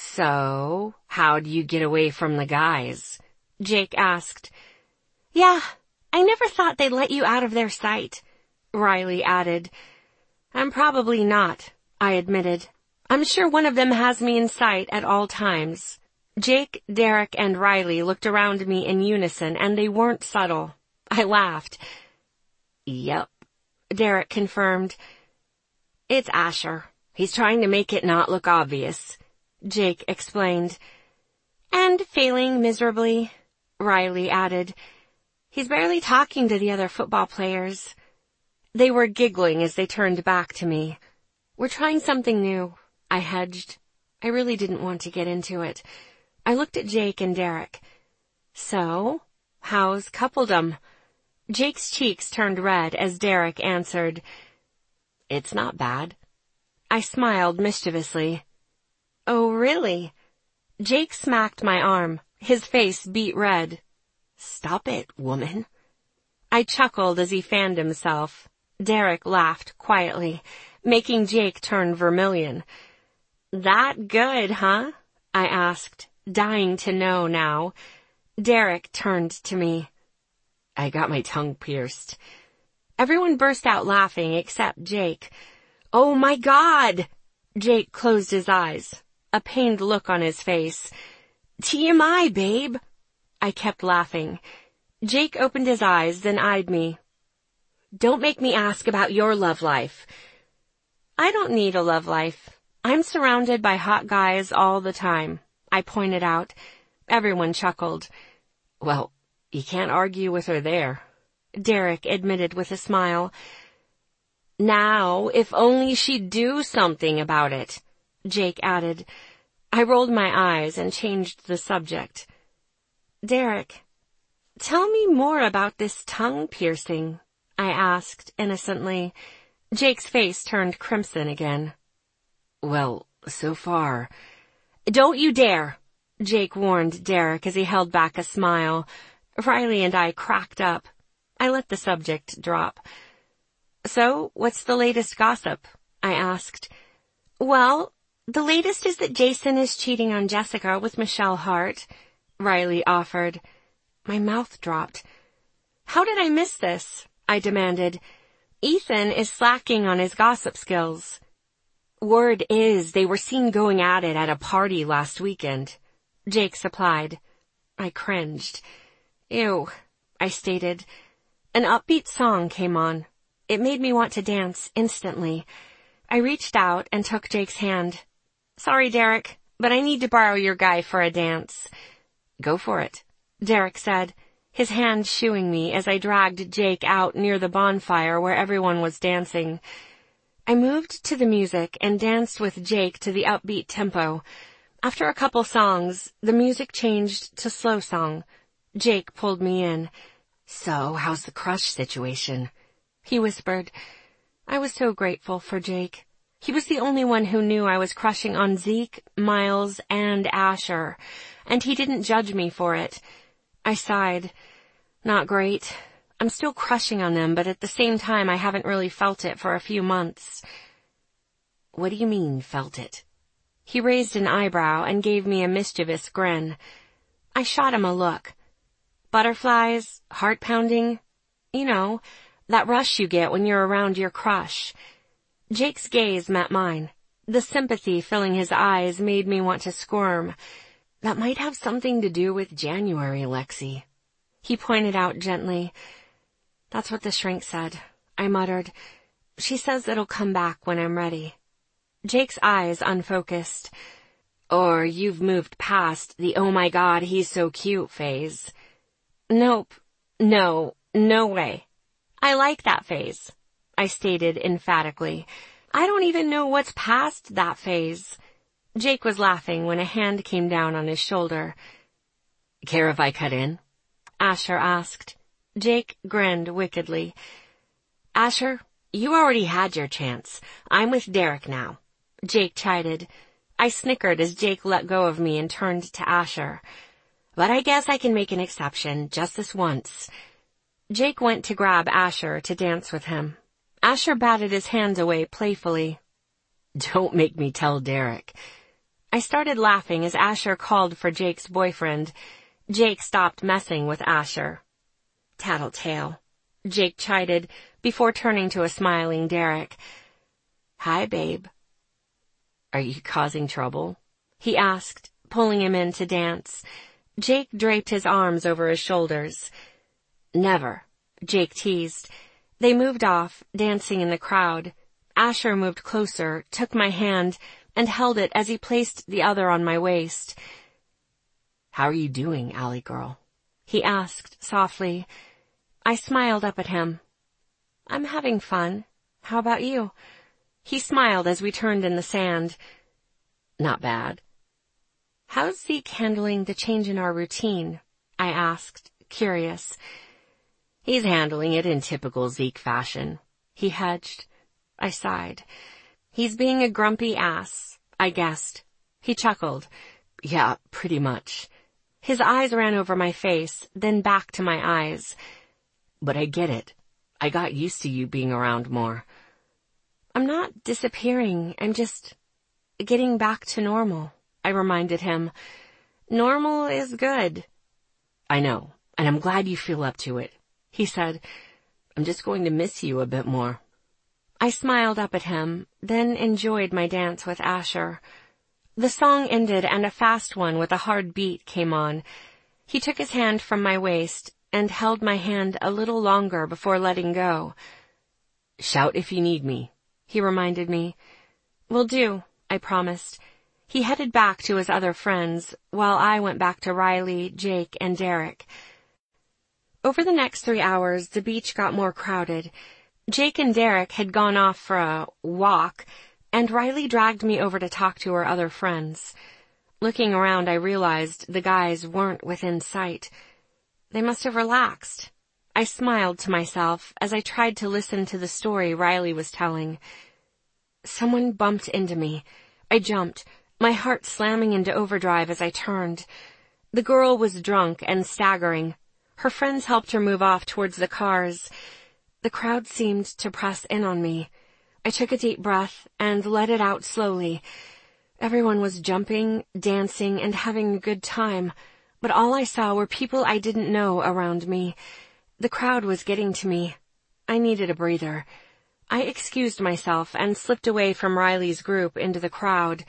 So, how'd you get away from the guys? Jake asked. Yeah, I never thought they'd let you out of their sight, Riley added. I'm probably not, I admitted. I'm sure one of them has me in sight at all times. Jake, Derek, and Riley looked around me in unison, and they weren't subtle. I laughed. Yep, Derek confirmed. It's Asher. He's trying to make it not look obvious, Jake explained. And failing miserably, Riley added. He's barely talking to the other football players. They were giggling as they turned back to me. We're trying something new, I hedged. I really didn't want to get into it. I looked at Jake and Derek. So, how's coupledom? Jake's cheeks turned red as Derek answered. It's not bad. I smiled mischievously. Oh, really? Jake smacked my arm. His face beat red. Stop it, woman. I chuckled as he fanned himself. Derek laughed quietly, making Jake turn vermilion. That good, huh? I asked, dying to know now. Derek turned to me. I got my tongue pierced. Everyone burst out laughing except Jake. Oh my God! Jake closed his eyes, a pained look on his face. T M I, babe. I kept laughing. Jake opened his eyes, then eyed me. Don't make me ask about your love life. I don't need a love life. I'm surrounded by hot guys all the time, I pointed out. Everyone chuckled. Well, you can't argue with her there, Derek admitted with a smile. Now, if only she'd do something about it, Jake added. I rolled my eyes and changed the subject. Derek, tell me more about this tongue piercing, I asked innocently. Jake's face turned crimson again. Well, so far... Don't you dare, Jake warned Derek as he held back a smile. Riley and I cracked up. I let the subject drop. So, what's the latest gossip? I asked. Well, the latest is that Jason is cheating on Jessica with Michelle Hart, Riley offered. My mouth dropped. How did I miss this? I demanded. Ethan is slacking on his gossip skills. Word is they were seen going at it at a party last weekend, Jake supplied. I cringed. Ew, I stated. An upbeat song came on. It made me want to dance instantly. I reached out and took Jake's hand. Sorry, Derek, but I need to borrow your guy for a dance. Go for it, Derek said, his hand shooing me as I dragged Jake out near the bonfire where everyone was dancing. I moved to the music and danced with Jake to the upbeat tempo. After a couple songs, the music changed to slow song. Jake pulled me in. So, how's the crush situation? He whispered. I was so grateful for Jake. He was the only one who knew I was crushing on Zeke, Miles, and Asher, and he didn't judge me for it. I sighed. Not great. I'm still crushing on them, but at the same time I haven't really felt it for a few months. What do you mean, felt it? He raised an eyebrow and gave me a mischievous grin. I shot him a look. Butterflies, heart-pounding, you know, that rush you get when you're around your crush. Jake's gaze met mine. The sympathy filling his eyes made me want to squirm. That might have something to do with January, Lexi. He pointed out gently. That's what the shrink said, I muttered. She says it'll come back when I'm ready. Jake's eyes unfocused. Or you've moved past the oh my god, he's so cute phase. Nope. No. No way. I like that phase, I stated emphatically. I don't even know what's past that phase. Jake was laughing when a hand came down on his shoulder. Care if I cut in? Asher asked. Jake grinned wickedly. Asher, you already had your chance. I'm with Derek now. Jake chided. I snickered as Jake let go of me and turned to Asher. But I guess I can make an exception, just this once. Jake went to grab Asher to dance with him. Asher batted his hands away playfully. Don't make me tell Derek. I started laughing as Asher called for Jake's boyfriend. Jake stopped messing with Asher. Tattletale, Jake chided before turning to a smiling Derek. Hi, babe. Are you causing trouble? He asked, pulling him in to dance. Jake draped his arms over his shoulders. Never, Jake teased. They moved off, dancing in the crowd. Asher moved closer, took my hand, and held it as he placed the other on my waist. How are you doing, Allie girl? He asked softly. I smiled up at him. I'm having fun. How about you? He smiled as we turned in the sand. Not bad. How's Zeke handling the change in our routine? I asked, curious. He's handling it in typical Zeke fashion. He hedged. I sighed. He's being a grumpy ass, I guessed. He chuckled. Yeah, pretty much. His eyes ran over my face, then back to my eyes. But I get it. I got used to you being around more. I'm not disappearing. I'm just getting back to normal, I reminded him. Normal is good. I know, and I'm glad you feel up to it, he said. I'm just going to miss you a bit more. I smiled up at him, then enjoyed my dance with Asher. The song ended and a fast one with a hard beat came on. He took his hand from my waist and held my hand a little longer before letting go. Shout if you need me, he reminded me. Will do, I promised. He headed back to his other friends, while I went back to Riley, Jake, and Derek. Over the next three hours, the beach got more crowded. Jake and Derek had gone off for a walk, and Riley dragged me over to talk to her other friends. Looking around, I realized the guys weren't within sight. They must have relaxed. I smiled to myself as I tried to listen to the story Riley was telling. Someone bumped into me. I jumped, my heart slamming into overdrive as I turned. The girl was drunk and staggering. Her friends helped her move off towards the cars. The crowd seemed to press in on me. I took a deep breath and let it out slowly. Everyone was jumping, dancing, and having a good time, but all I saw were people I didn't know around me. The crowd was getting to me. I needed a breather. I excused myself and slipped away from Riley's group into the crowd.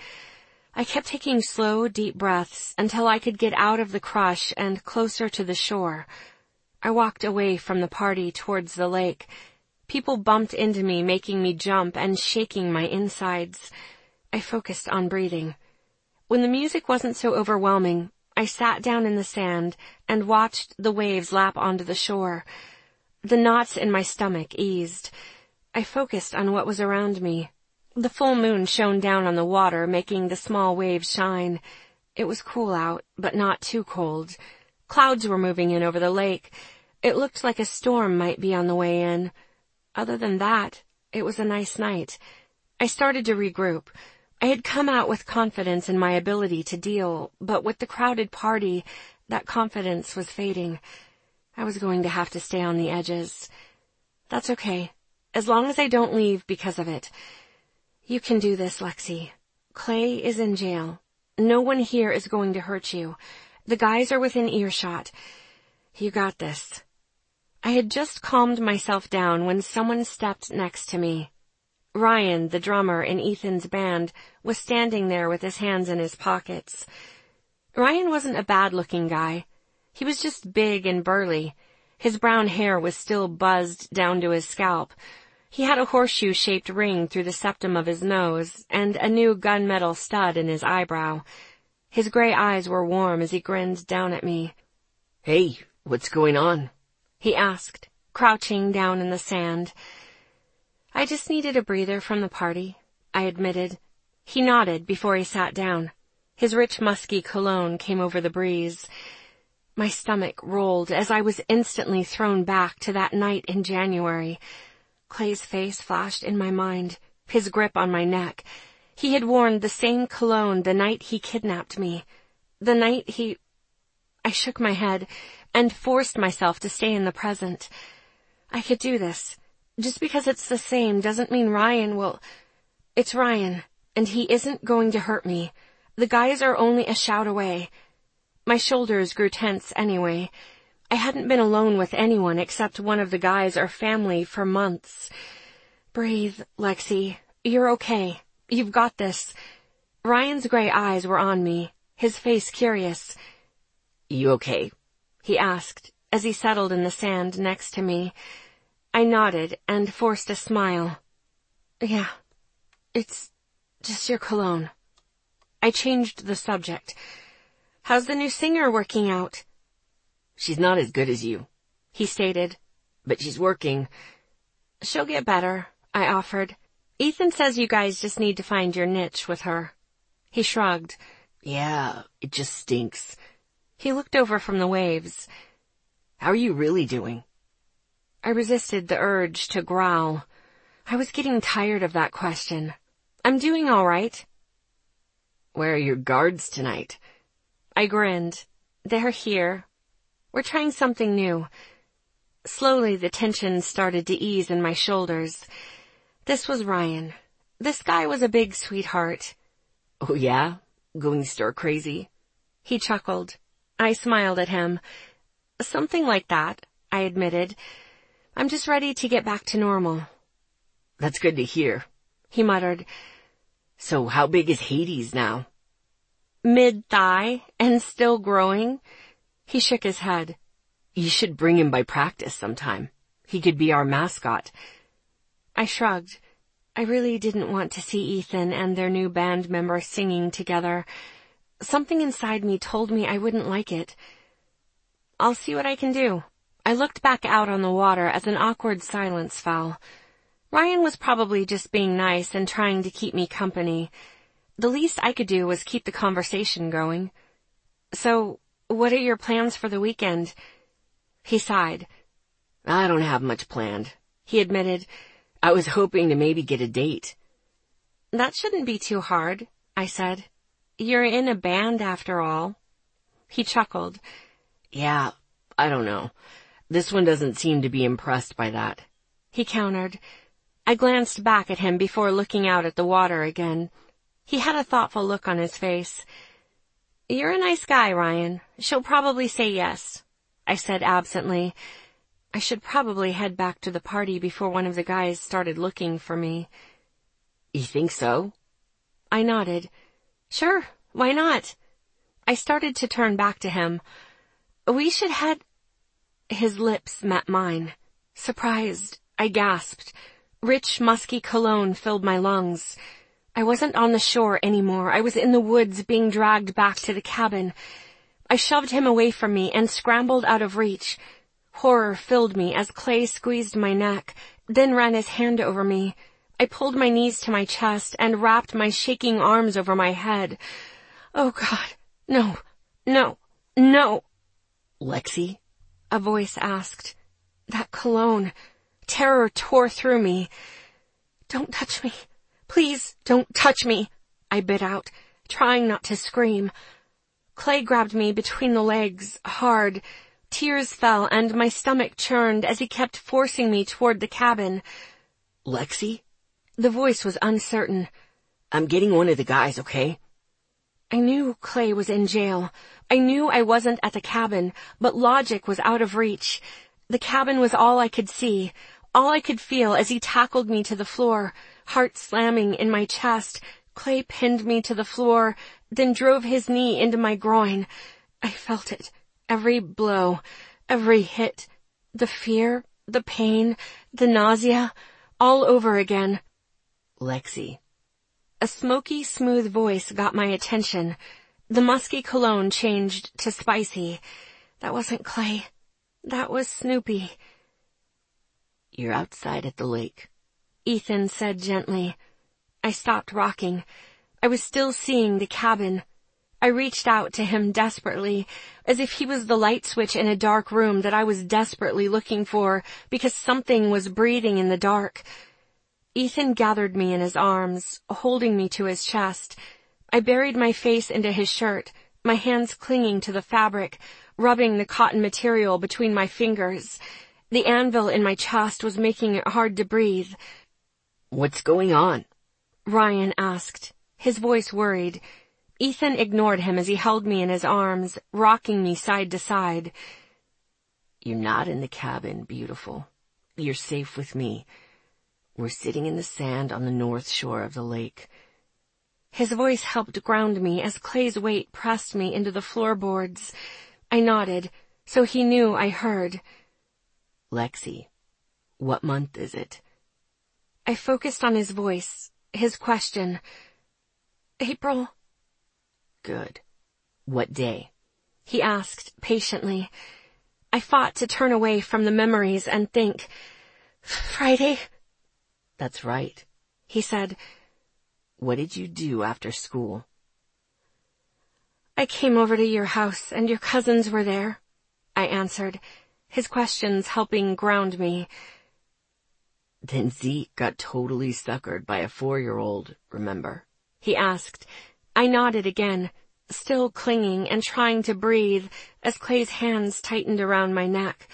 I kept taking slow, deep breaths until I could get out of the crush and closer to the shore. I walked away from the party towards the lake. People bumped into me, making me jump and shaking my insides. I focused on breathing. When the music wasn't so overwhelming, I sat down in the sand and watched the waves lap onto the shore. The knots in my stomach eased. I focused on what was around me. The full moon shone down on the water, making the small waves shine. It was cool out, but not too cold. Clouds were moving in over the lake. It looked like a storm might be on the way in. Other than that, it was a nice night. I started to regroup. I had come out with confidence in my ability to deal, but with the crowded party, that confidence was fading. I was going to have to stay on the edges. That's okay, as long as I don't leave because of it. You can do this, Lexi. Clay is in jail. No one here is going to hurt you. The guys are within earshot. You got this. I had just calmed myself down when someone stepped next to me. Ryan, the drummer in Ethan's band, was standing there with his hands in his pockets. Ryan wasn't a bad-looking guy. He was just big and burly. His brown hair was still buzzed down to his scalp. He had a horseshoe-shaped ring through the septum of his nose and a new gunmetal stud in his eyebrow. His gray eyes were warm as he grinned down at me. Hey, what's going on? He asked, crouching down in the sand. I just needed a breather from the party, I admitted. He nodded before he sat down. His rich musky cologne came over the breeze. My stomach rolled as I was instantly thrown back to that night in January. Clay's face flashed in my mind, his grip on my neck. He had worn the same cologne the night he kidnapped me. The night he... I shook my head and forced myself to stay in the present. I could do this. Just because it's the same doesn't mean Ryan will... It's Ryan, and he isn't going to hurt me. The guys are only a shout away. My shoulders grew tense anyway. I hadn't been alone with anyone except one of the guys or family for months. Breathe, Lexi. You're okay. You've got this. Ryan's gray eyes were on me, his face curious. You okay? He asked, as he settled in the sand next to me. I nodded and forced a smile. Yeah, it's just your cologne. I changed the subject. How's the new singer working out? She's not as good as you, he stated. But she's working. She'll get better, I offered. Ethan says you guys just need to find your niche with her. He shrugged. Yeah, it just stinks. He looked over from the waves. How are you really doing? I resisted the urge to growl. I was getting tired of that question. I'm doing all right. Where are your guards tonight? I grinned. They're here. We're trying something new. Slowly the tension started to ease in my shoulders. This was Ryan. This guy was a big sweetheart. Oh yeah? Going stir crazy? He chuckled. I smiled at him. Something like that, I admitted. I'm just ready to get back to normal. That's good to hear, he muttered. So how big is Hades now? Mid-thigh and still growing. He shook his head. You should bring him by practice sometime. He could be our mascot. I shrugged. I really didn't want to see Ethan and their new band member singing together. Something inside me told me I wouldn't like it. I'll see what I can do. I looked back out on the water as an awkward silence fell. Ryan was probably just being nice and trying to keep me company. The least I could do was keep the conversation going. So, what are your plans for the weekend? He sighed. I don't have much planned, he admitted. I was hoping to maybe get a date. That shouldn't be too hard, I said. You're in a band after all. He chuckled. Yeah, I don't know. This one doesn't seem to be impressed by that. He countered. I glanced back at him before looking out at the water again. He had a thoughtful look on his face. You're a nice guy, Ryan. She'll probably say yes, I said absently. I should probably head back to the party before one of the guys started looking for me. You think so? I nodded. Sure, why not? I started to turn back to him. We should head... His lips met mine. Surprised, I gasped. Rich, musky cologne filled my lungs. I wasn't on the shore anymore. I was in the woods being dragged back to the cabin. I shoved him away from me and scrambled out of reach. Horror filled me as Clay squeezed my neck, then ran his hand over me. I pulled my knees to my chest and wrapped my shaking arms over my head. Oh God, no, no, no. Lexi? A voice asked. That cologne. Terror tore through me. Don't touch me. Please don't touch me, I bit out, trying not to scream. Clay grabbed me between the legs, hard. Tears fell and my stomach churned as he kept forcing me toward the cabin. Lexi? The voice was uncertain. I'm getting one of the guys, okay? I knew Clay was in jail. I knew I wasn't at the cabin, but logic was out of reach. The cabin was all I could see, all I could feel as he tackled me to the floor, heart slamming in my chest. Clay pinned me to the floor, then drove his knee into my groin. I felt it. Every blow, every hit, the fear, the pain, the nausea, all over again. Lexi. A smoky, smooth voice got my attention. The musky cologne changed to spicy. That wasn't Clay. That was Snoopy. You're outside at the lake, Ethan said gently. I stopped rocking. I was still seeing the cabin. I reached out to him desperately, as if he was the light switch in a dark room that I was desperately looking for because something was breathing in the dark. Ethan gathered me in his arms, holding me to his chest. I buried my face into his shirt, my hands clinging to the fabric, rubbing the cotton material between my fingers. The anvil in my chest was making it hard to breathe. What's going on? Ryan asked, his voice worried. Ethan ignored him as he held me in his arms, rocking me side to side. You're not in the cabin, beautiful. You're safe with me. We're sitting in the sand on the north shore of the lake. His voice helped ground me as Clay's weight pressed me into the floorboards. I nodded, so he knew I heard. Lexi, what month is it? I focused on his voice, his question. April. Good. What day? He asked patiently. I fought to turn away from the memories and think. Friday? That's right, he said. What did you do after school? I came over to your house and your cousins were there, I answered, his questions helping ground me. Then Zeke got totally suckered by a four-year-old, remember? He asked. I nodded again, still clinging and trying to breathe as Clay's hands tightened around my neck.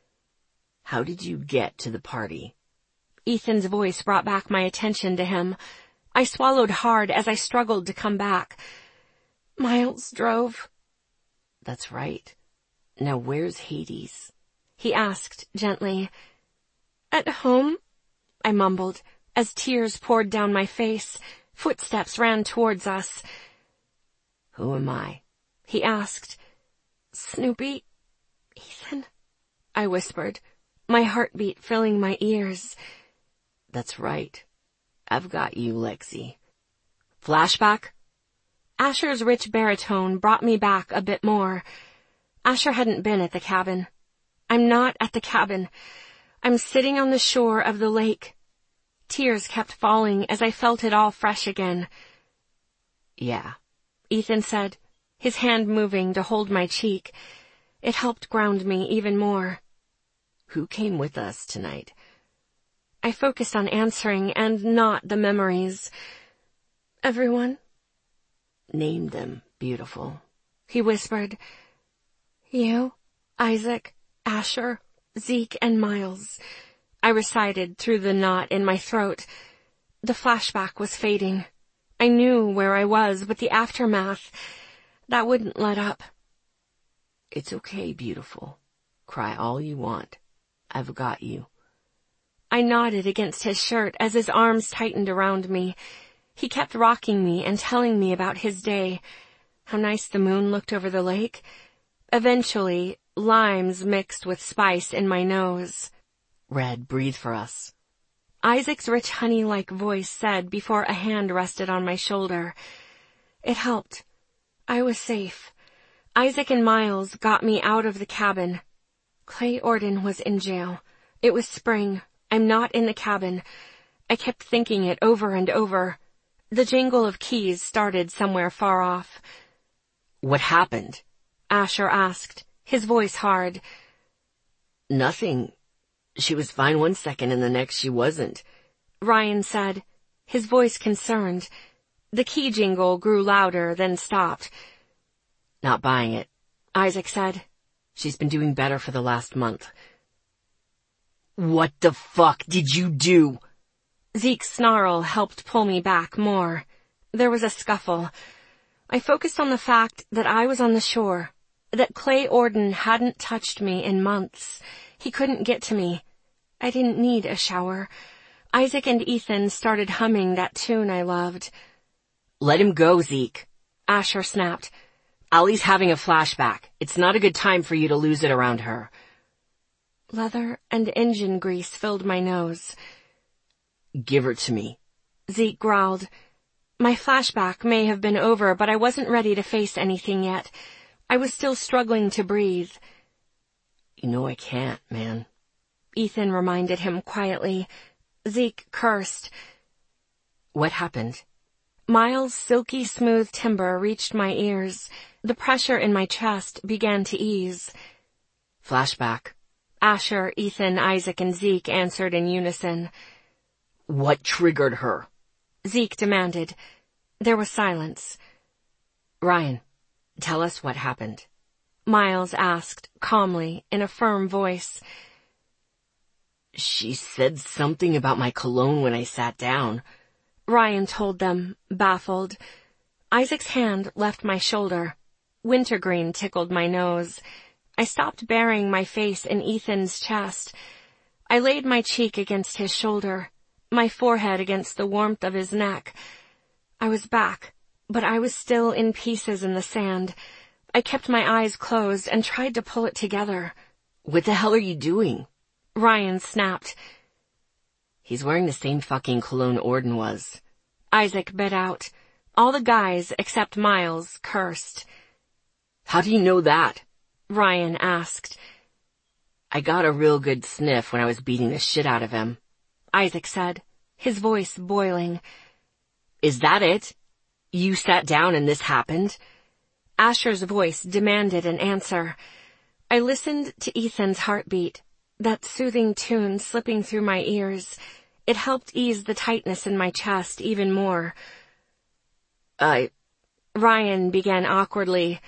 How did you get to the party? Ethan's voice brought back my attention to him. I swallowed hard as I struggled to come back. Miles drove. That's right. Now where's Hades? He asked gently. At home, I mumbled, as tears poured down my face. Footsteps ran towards us. Who am I? He asked. Snoopy, Ethan, I whispered, my heartbeat filling my ears. That's right. I've got you, Lexi. Flashback? Asher's rich baritone brought me back a bit more. Asher hadn't been at the cabin. I'm not at the cabin. I'm sitting on the shore of the lake. Tears kept falling as I felt it all fresh again. Yeah, Ethan said, his hand moving to hold my cheek. It helped ground me even more. Who came with us tonight? I focused on answering and not the memories. Everyone? Name them, beautiful, he whispered. You, Isaac, Asher, Zeke, and Miles. I recited through the knot in my throat. The flashback was fading. I knew where I was, but the aftermath, that wouldn't let up. It's okay, beautiful. Cry all you want. I've got you. I nodded against his shirt as his arms tightened around me. He kept rocking me and telling me about his day. How nice the moon looked over the lake. Eventually, limes mixed with spice in my nose. Red, breathe for us. Isaac's rich honey-like voice said before a hand rested on my shoulder. It helped. I was safe. Isaac and Miles got me out of the cabin. Clay Orden was in jail. It was spring. I'm not in the cabin. I kept thinking it over and over. The jingle of keys started somewhere far off. What happened? Asher asked, his voice hard. Nothing. She was fine one second and the next she wasn't. Ryan said, his voice concerned. The key jingle grew louder, then stopped. Not buying it, Isaac said. She's been doing better for the last month. What the fuck did you do? Zeke's snarl helped pull me back more. There was a scuffle. I focused on the fact that I was on the shore, that Clay Orden hadn't touched me in months. He couldn't get to me. I didn't need a shower. Isaac and Ethan started humming that tune I loved. Let him go, Zeke, Asher snapped. Ollie's having a flashback. It's not a good time for you to lose it around her. Leather and engine grease filled my nose. Give her to me, Zeke growled. My flashback may have been over, but I wasn't ready to face anything yet. I was still struggling to breathe. You know I can't, man, Ethan reminded him quietly. Zeke cursed. What happened? Miles' silky smooth timbre reached my ears. The pressure in my chest began to ease. Flashback. Asher, Ethan, Isaac, and Zeke answered in unison. What triggered her? Zeke demanded. There was silence. Ryan, tell us what happened. Miles asked, calmly, in a firm voice. She said something about my cologne when I sat down. Ryan told them, baffled. Isaac's hand left my shoulder. Wintergreen tickled my nose. I stopped burying my face in Ethan's chest. I laid my cheek against his shoulder, my forehead against the warmth of his neck. I was back, but I was still in pieces in the sand. I kept my eyes closed and tried to pull it together. What the hell are you doing? Ryan snapped. He's wearing the same fucking cologne Orden was. Isaac bit out. All the guys, except Miles, cursed. How do you know that? Ryan asked. I got a real good sniff when I was beating the shit out of him, Isaac said, his voice boiling. Is that it? You sat down and this happened? Asher's voice demanded an answer. I listened to Ethan's heartbeat, that soothing tune slipping through my ears. It helped ease the tightness in my chest even more. I... Ryan began awkwardly.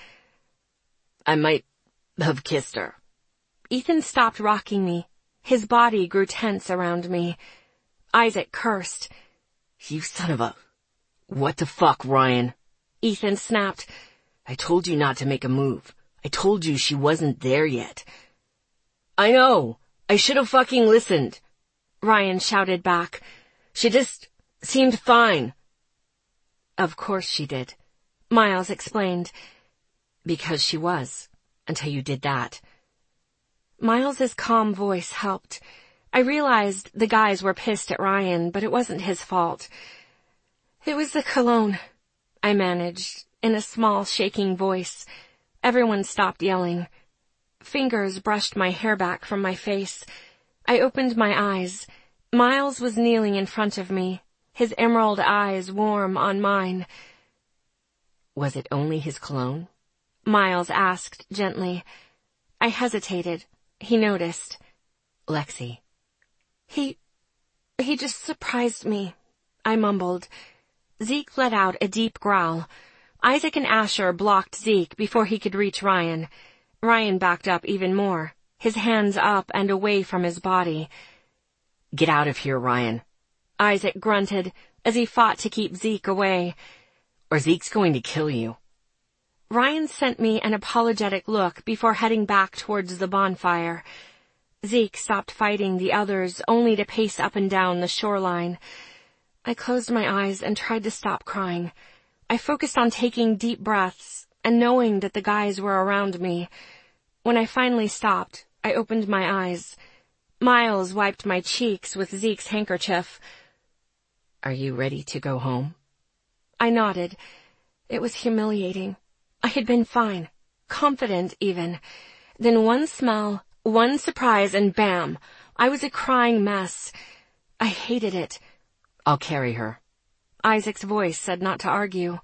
I might have kissed her. Ethan stopped rocking me. His body grew tense around me. Isaac cursed. You son of a... What the fuck, Ryan? Ethan snapped. I told you not to make a move. I told you she wasn't there yet. I know. I should have fucking listened. Ryan shouted back. She just seemed fine. Of course she did, Miles explained. Because she was, until you did that. Miles's calm voice helped. I realized the guys were pissed at Ryan, but it wasn't his fault. It was the cologne, I managed, in a small, shaking voice. Everyone stopped yelling. Fingers brushed my hair back from my face. I opened my eyes. Miles was kneeling in front of me, his emerald eyes warm on mine. Was it only his cologne? Miles asked gently. I hesitated. He noticed. Lexi. He... he just surprised me, I mumbled. Zeke let out a deep growl. Isaac and Asher blocked Zeke before he could reach Ryan. Ryan backed up even more, his hands up and away from his body. Get out of here, Ryan. Isaac grunted as he fought to keep Zeke away. Or Zeke's going to kill you. Ryan sent me an apologetic look before heading back towards the bonfire. Zeke stopped fighting the others only to pace up and down the shoreline. I closed my eyes and tried to stop crying. I focused on taking deep breaths and knowing that the guys were around me. When I finally stopped, I opened my eyes. Miles wiped my cheeks with Zeke's handkerchief. Are you ready to go home? I nodded. It was humiliating. I had been fine, confident even. Then one smell, one surprise, and bam! I was a crying mess. I hated it. I'll carry her. Isaac's voice said not to argue.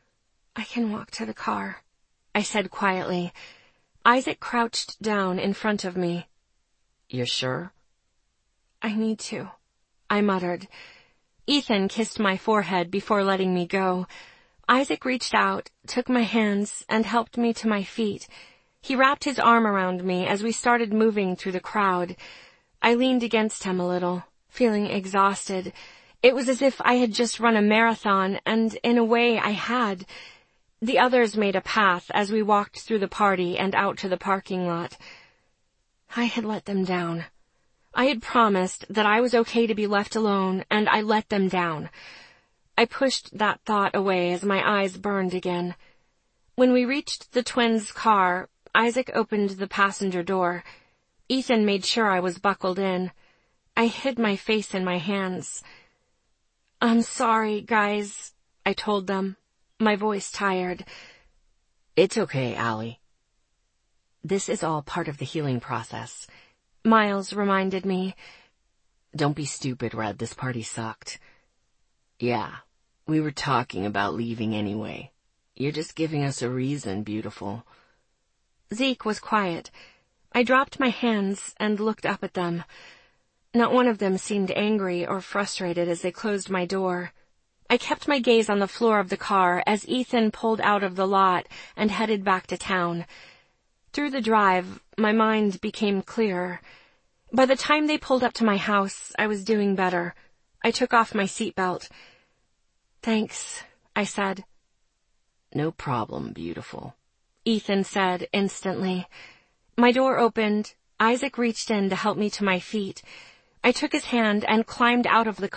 I can walk to the car, I said quietly. Isaac crouched down in front of me. You're sure? I need to, I muttered. Ethan kissed my forehead before letting me go. Isaac reached out, took my hands, and helped me to my feet. He wrapped his arm around me as we started moving through the crowd. I leaned against him a little, feeling exhausted. It was as if I had just run a marathon, and in a way I had. The others made a path as we walked through the party and out to the parking lot. I had let them down. I had promised that I was okay to be left alone, and I let them down. I pushed that thought away as my eyes burned again. When we reached the twins' car, Isaac opened the passenger door. Ethan made sure I was buckled in. I hid my face in my hands. I'm sorry, guys, I told them, my voice tired. It's okay, Allie. This is all part of the healing process. Miles reminded me. Don't be stupid, Red. This party sucked. Yeah, we were talking about leaving anyway. You're just giving us a reason, beautiful. Zeke was quiet. I dropped my hands and looked up at them. Not one of them seemed angry or frustrated as they closed my door. I kept my gaze on the floor of the car as Ethan pulled out of the lot and headed back to town. Through the drive, my mind became clearer. By the time they pulled up to my house, I was doing better. I took off my seatbelt. Thanks, I said. No problem, beautiful. Ethan said instantly. My door opened. Isaac reached in to help me to my feet. I took his hand and climbed out of the